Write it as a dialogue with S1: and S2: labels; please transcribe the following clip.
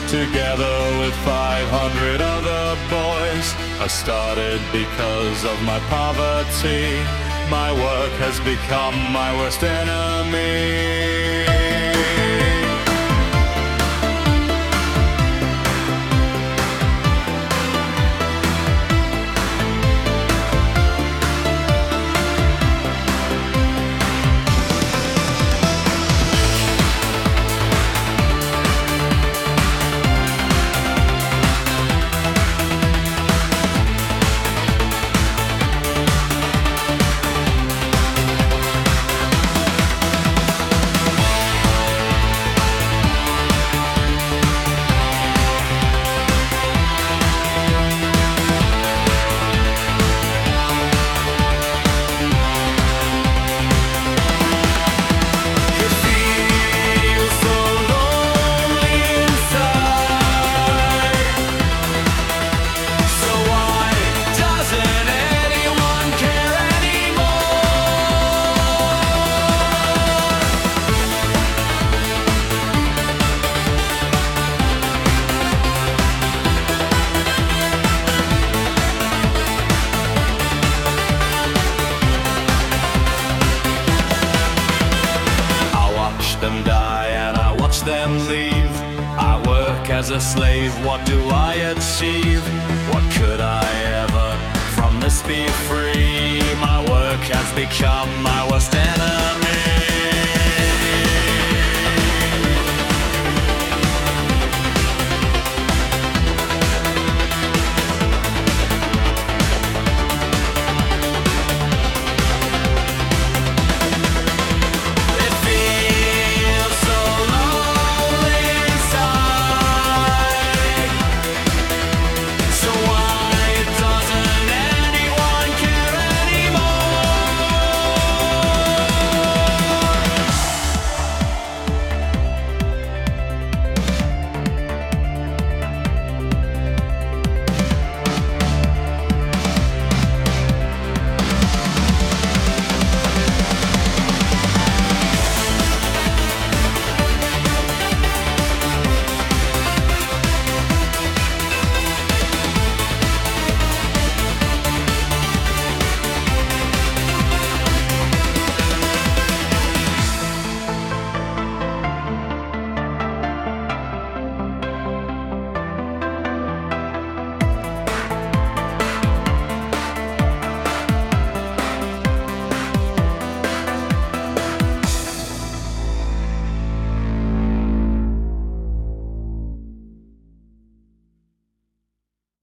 S1: Together with 500 other boys, I started because of my poverty. My work has become my worst enemy. Them die and I watch them leave. I work as a slave, what do I achieve? What could I ever from this be free? My work has become my worst enemy.